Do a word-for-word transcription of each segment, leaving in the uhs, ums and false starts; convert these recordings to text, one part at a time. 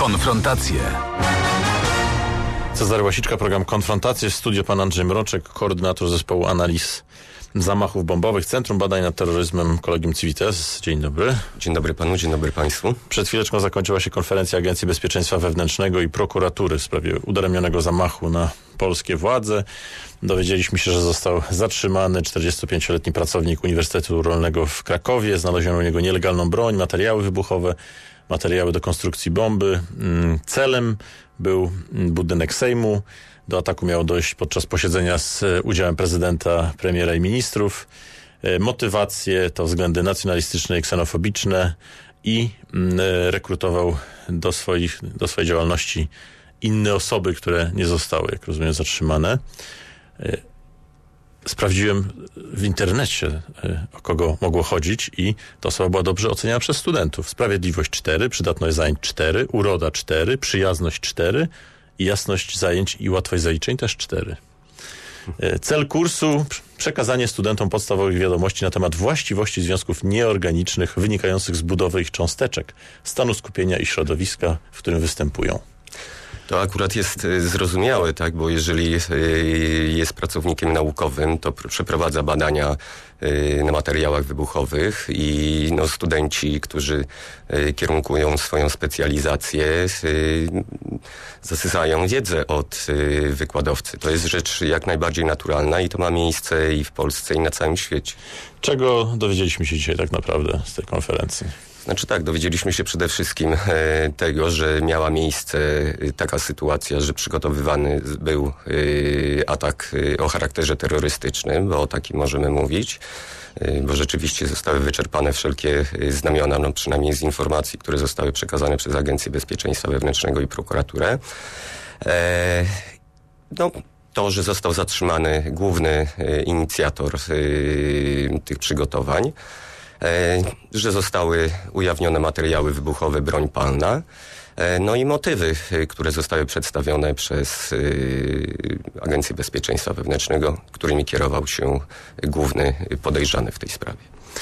Konfrontacje. Cezary Łasiczka, program Konfrontacje. W studio pan Andrzej Mroczek, koordynator zespołu analiz zamachów bombowych, Centrum Badań nad Terroryzmem, Collegium Civitas. Dzień dobry. Dzień dobry panu, dzień dobry państwu. Przed chwileczką zakończyła się konferencja Agencji Bezpieczeństwa Wewnętrznego i Prokuratury w sprawie udaremnionego zamachu na polskie władze. Dowiedzieliśmy się, że został zatrzymany czterdziestopięcioletni pracownik Uniwersytetu Rolnego w Krakowie. Znaleziono u niego nielegalną broń, materiały wybuchowe, materiały do konstrukcji bomby. Celem był budynek Sejmu. Do ataku miało dojść podczas posiedzenia z udziałem prezydenta, premiera i ministrów. Motywacje to względy nacjonalistyczne i ksenofobiczne i rekrutował do, swoich, do swojej działalności inne osoby, które nie zostały, jak rozumiem, zatrzymane. Sprawdziłem w internecie, o kogo mogło chodzić i ta osoba była dobrze oceniana przez studentów. Sprawiedliwość cztery, przydatność zajęć cztery, uroda cztery, przyjazność cztery i jasność zajęć i łatwość zaliczeń też cztery. Cel kursu: przekazanie studentom podstawowych wiadomości na temat właściwości związków nieorganicznych wynikających z budowy ich cząsteczek, stanu skupienia i środowiska, w którym występują. To akurat jest zrozumiałe, tak, bo jeżeli jest pracownikiem naukowym, to przeprowadza badania na materiałach wybuchowych i no, studenci, którzy kierunkują swoją specjalizację, zasysają wiedzę od wykładowcy. To jest rzecz jak najbardziej naturalna i to ma miejsce i w Polsce, i na całym świecie. Czego dowiedzieliśmy się dzisiaj tak naprawdę z tej konferencji? Znaczy tak, dowiedzieliśmy się przede wszystkim e, tego, że miała miejsce e, taka sytuacja, że przygotowywany był e, atak e, o charakterze terrorystycznym, bo o takim możemy mówić, e, bo rzeczywiście zostały wyczerpane wszelkie e, znamiona, no przynajmniej z informacji, które zostały przekazane przez Agencję Bezpieczeństwa Wewnętrznego i Prokuraturę. E, no, to, że został zatrzymany główny e, inicjator e, tych przygotowań, E, że zostały ujawnione materiały wybuchowe, broń palna, e, no i motywy, e, które zostały przedstawione przez e, Agencję Bezpieczeństwa Wewnętrznego, którymi kierował się główny podejrzany w tej sprawie.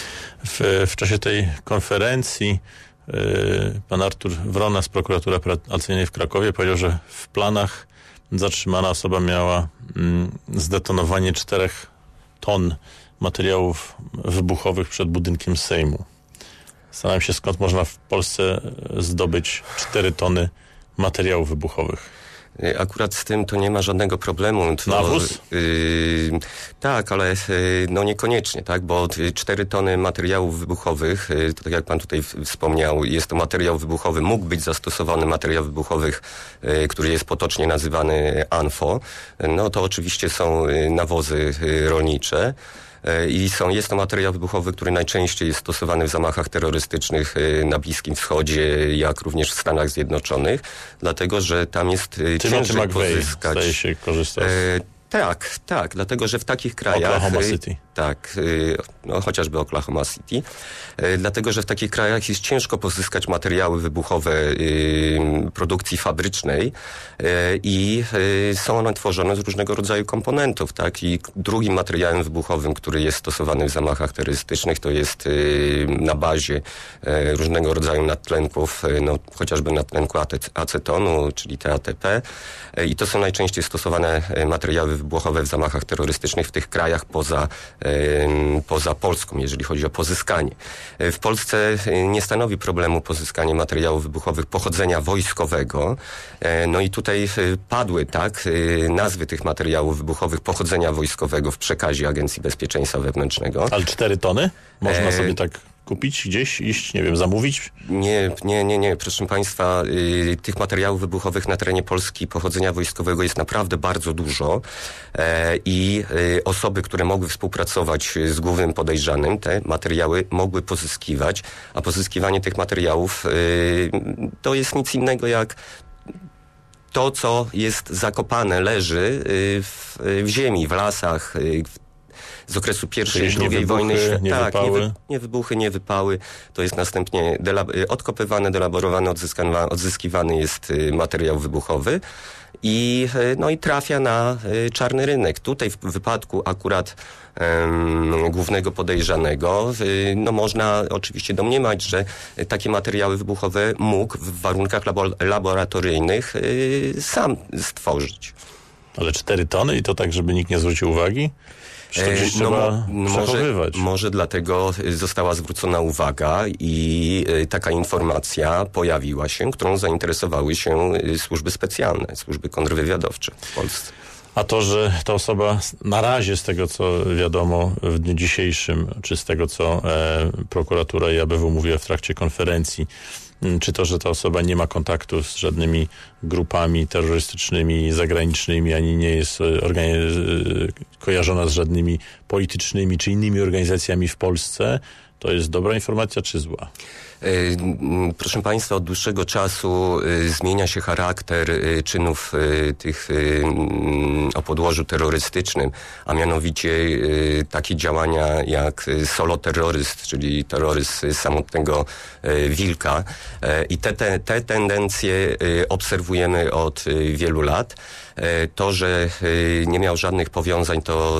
W, w czasie tej konferencji e, pan Artur Wrona z Prokuratury Apelacyjnej w Krakowie powiedział, że w planach zatrzymana osoba miała mm, zdetonowanie czterech ton materiałów wybuchowych przed budynkiem Sejmu. Zastanawiam się, skąd można w Polsce zdobyć cztery tony materiałów wybuchowych. Akurat z tym to nie ma żadnego problemu. To, Nawóz? Yy, tak, ale yy, no niekoniecznie, tak, bo cztery tony materiałów wybuchowych, yy, to tak jak pan tutaj wspomniał, jest to materiał wybuchowy, mógł być zastosowany materiał wybuchowych, yy, który jest potocznie nazywany ANFO. No to oczywiście są yy, nawozy yy, rolnicze. I są, jest to materiał wybuchowy, który najczęściej jest stosowany w zamachach terrorystycznych na Bliskim Wschodzie, jak również w Stanach Zjednoczonych, dlatego że tam jest ciężej pozyskać. Zdaje się korzystać. E, tak, tak, dlatego że w takich krajach... Oklahoma City. Tak, no, chociażby Oklahoma City. Dlatego, że w takich krajach jest ciężko pozyskać materiały wybuchowe produkcji fabrycznej i są one tworzone z różnego rodzaju komponentów, tak? I drugim materiałem wybuchowym, który jest stosowany w zamachach terrorystycznych, to jest na bazie różnego rodzaju nadtlenków, no, chociażby nadtlenku acetonu, czyli T A T P. I to są najczęściej stosowane materiały wybuchowe w zamachach terrorystycznych w tych krajach poza poza Polską, jeżeli chodzi o pozyskanie. W Polsce nie stanowi problemu pozyskanie materiałów wybuchowych pochodzenia wojskowego. No i tutaj padły, tak, nazwy tych materiałów wybuchowych pochodzenia wojskowego w przekazie Agencji Bezpieczeństwa Wewnętrznego. Ale cztery tony? Można e... sobie tak kupić gdzieś, iść, nie wiem, zamówić? Nie, nie, nie, nie. Proszę państwa, y, tych materiałów wybuchowych na terenie Polski pochodzenia wojskowego jest naprawdę bardzo dużo e, i y, osoby, które mogły współpracować z głównym podejrzanym, te materiały mogły pozyskiwać, a pozyskiwanie tych materiałów y, to jest nic innego jak to, co jest zakopane, leży y, w, w ziemi, w lasach, y, w z okresu pierwszej i Czyli nie drugiej wybuchy, wojny światowej. nie Tak, wypały. nie, wy, nie wybuchy, nie wypały. To jest następnie dela- odkopywany, delaborowany, odzyskiwany, odzyskiwany jest materiał wybuchowy. I, no i trafia na czarny rynek. Tutaj w wypadku akurat um, głównego podejrzanego, no można oczywiście domniemać, że takie materiały wybuchowe mógł w warunkach labo- laboratoryjnych y, sam stworzyć. Ale cztery tony i to tak, żeby nikt nie zwrócił uwagi? Przecież to gdzieś trzeba no, przechowywać. Może, może dlatego została zwrócona uwaga i y, taka informacja pojawiła się, którą zainteresowały się y, służby specjalne, służby kontrwywiadowcze w Polsce. A to, że ta osoba na razie z tego, co wiadomo w dniu dzisiejszym, czy z tego, co e, prokuratura i A B W mówiła w trakcie konferencji, czy to, że ta osoba nie ma kontaktu z żadnymi grupami terrorystycznymi, zagranicznymi, ani nie jest organi- kojarzona z żadnymi politycznymi czy innymi organizacjami w Polsce, to jest dobra informacja czy zła? Proszę Państwa, od dłuższego czasu zmienia się charakter czynów tych o podłożu terrorystycznym, a mianowicie takie działania jak soloterroryzm, czyli terroryzm samotnego wilka. I te, te, te tendencje obserwujemy od wielu lat. To, że nie miał żadnych powiązań to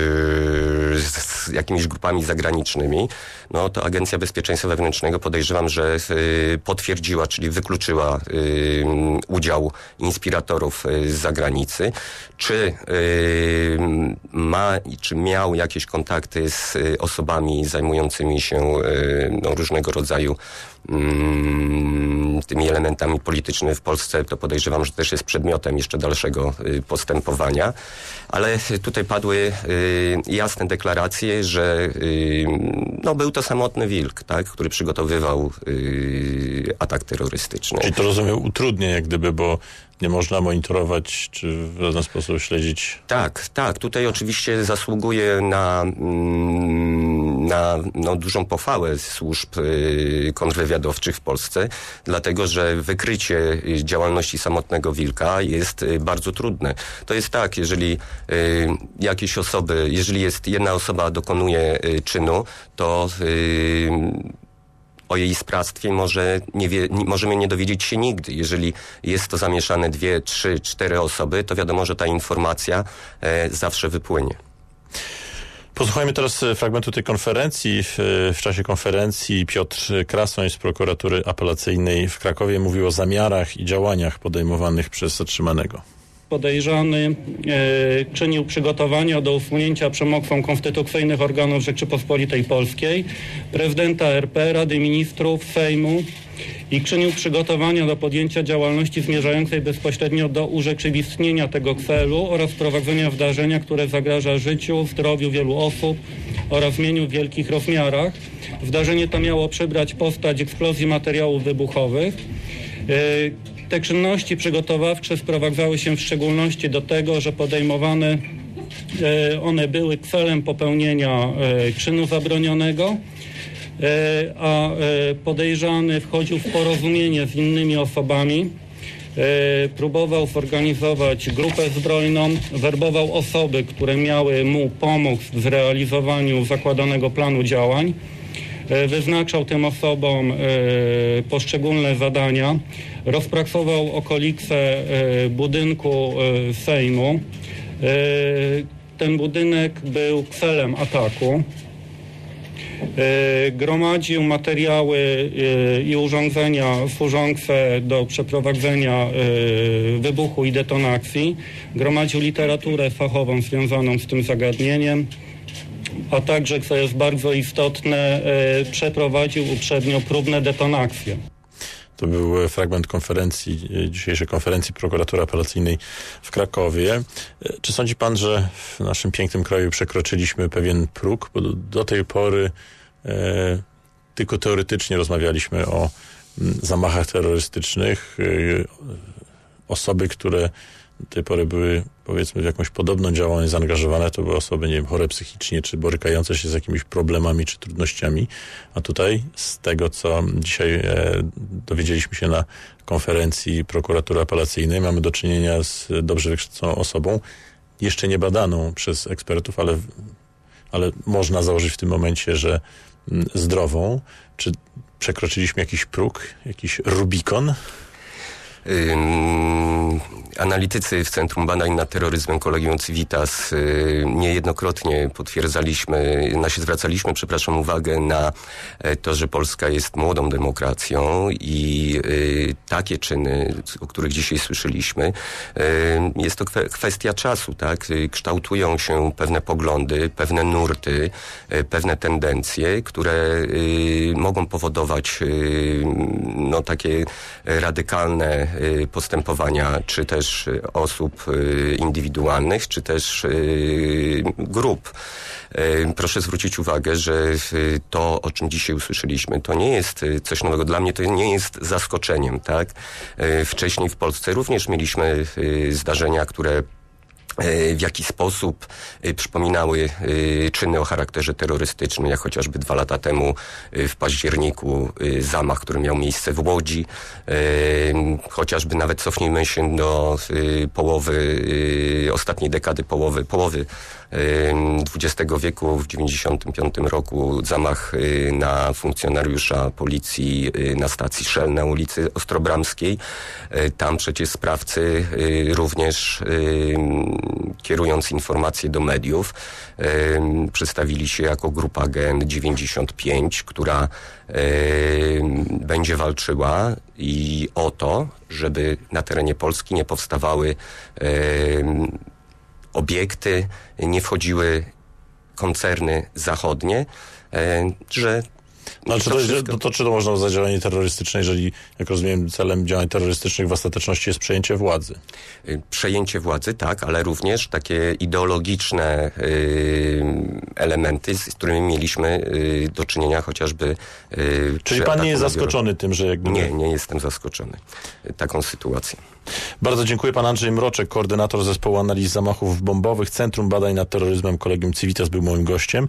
z jakimiś grupami zagranicznymi, no to Agencja Bezpieczeństwa Wewnętrznego podejrzewam, że potwierdziła, czyli wykluczyła udział inspiratorów z zagranicy. Czy ma, czy miał jakieś kontakty z osobami zajmującymi się no, różnego rodzaju tymi elementami politycznymi w Polsce, to podejrzewam, że też jest przedmiotem jeszcze dalszego postępowania. Ale tutaj padły jasne deklaracje, że no, był to samotny wilk, tak, który przygotowywał atak terrorystyczny. Czyli to rozumiem utrudnia jak gdyby, bo nie można monitorować, czy w żaden sposób śledzić. Tak, tak. Tutaj oczywiście zasługuje na, na no, dużą pochwałę służb kontrwywiadowczych w Polsce, dlatego że wykrycie działalności samotnego wilka jest bardzo trudne. To jest tak, jeżeli jakieś osoby, jeżeli jest jedna osoba dokonuje czynu, to o jej sprawstwie może nie wie, nie, możemy nie dowiedzieć się nigdy. Jeżeli jest to zamieszane dwie, trzy, cztery osoby, to wiadomo, że ta informacja e, zawsze wypłynie. Posłuchajmy teraz fragmentu tej konferencji. W, w czasie konferencji Piotr Krasoń z prokuratury apelacyjnej w Krakowie mówił o zamiarach i działaniach podejmowanych przez zatrzymanego. Podejrzany e, czynił przygotowania do usunięcia przemocą konstytucyjnych organów Rzeczypospolitej Polskiej, prezydenta R P, Rady Ministrów, Sejmu i czynił przygotowania do podjęcia działalności zmierzającej bezpośrednio do urzeczywistnienia tego celu oraz prowadzenia zdarzenia, które zagraża życiu, zdrowiu wielu osób oraz mieniu w wielkich rozmiarach. Zdarzenie to miało przybrać postać eksplozji materiałów wybuchowych. E, Te czynności przygotowawcze sprowadzały się w szczególności do tego, że podejmowane e, one były celem popełnienia e, czynu zabronionego, e, a e, podejrzany wchodził w porozumienie z innymi osobami, e, próbował zorganizować grupę zbrojną, werbował osoby, które miały mu pomóc w zrealizowaniu zakładanego planu działań. Wyznaczał tym osobom e, poszczególne zadania, rozpracował okolice e, budynku e, Sejmu. E, ten budynek był celem ataku. E, gromadził materiały e, i urządzenia służące do przeprowadzenia e, wybuchu i detonacji. Gromadził literaturę fachową związaną z tym zagadnieniem. A także, co jest bardzo istotne, e, przeprowadził uprzednio próbne detonacje. To był fragment konferencji, dzisiejszej konferencji prokuratury apelacyjnej w Krakowie. Czy sądzi pan, że w naszym pięknym kraju przekroczyliśmy pewien próg? Bo do, do tej pory e, tylko teoretycznie rozmawialiśmy o m, zamachach terrorystycznych. E, osoby, które do tej pory były, powiedzmy, w jakąś podobną działalność zaangażowane, to były osoby, nie wiem, chore psychicznie, czy borykające się z jakimiś problemami, czy trudnościami. A tutaj, z tego, co dzisiaj e, dowiedzieliśmy się na konferencji prokuratury apelacyjnej, mamy do czynienia z dobrze wykształconą osobą, jeszcze nie badaną przez ekspertów, ale ale można założyć w tym momencie, że zdrową. Czy przekroczyliśmy jakiś próg, jakiś Rubikon? Um, analitycy w Centrum Badań nad Terroryzmem Collegium Civitas y, niejednokrotnie potwierdzaliśmy, na się zwracaliśmy, przepraszam, uwagę na to, że Polska jest młodą demokracją i y, takie czyny, o których dzisiaj słyszeliśmy, y, jest to kwe, kwestia czasu, tak? Y, kształtują się pewne poglądy, pewne nurty, y, pewne tendencje, które y, mogą powodować y, no, takie radykalne postępowania, czy też osób indywidualnych, czy też grup. Proszę zwrócić uwagę, że to, o czym dzisiaj usłyszeliśmy, to nie jest coś nowego. Dla mnie to nie jest zaskoczeniem, tak? Wcześniej w Polsce również mieliśmy zdarzenia, które w jaki sposób przypominały czyny o charakterze terrorystycznym, jak chociażby dwa lata temu w październiku zamach, który miał miejsce w Łodzi. Chociażby nawet cofnijmy się do połowy, ostatniej dekady, połowy, połowy dwudziestego wieku, w dziewięćdziesiątym piątym roku zamach na funkcjonariusza policji na stacji Shell na ulicy Ostrobramskiej. Tam przecież sprawcy również, kierując informacje do mediów, przedstawili się jako grupa G N dziewięćdziesiąt pięć, która będzie walczyła i o to, żeby na terenie Polski nie powstawały obiekty, nie wchodziły koncerny zachodnie, że No, czy to, wszystko... to, czy to można uznać za działanie terrorystyczne, jeżeli, jak rozumiem, celem działań terrorystycznych w ostateczności jest przejęcie władzy? Przejęcie władzy, tak, ale również takie ideologiczne y, elementy, z którymi mieliśmy y, do czynienia chociażby... Y, Czyli pan nie jest zaskoczony tym, że jakby... Nie, nie jestem zaskoczony taką sytuacją. Bardzo dziękuję. Pan Andrzej Mroczek, koordynator Zespołu Analiz Zamachów Bombowych, Centrum Badań nad Terroryzmem Collegium Civitas, był moim gościem.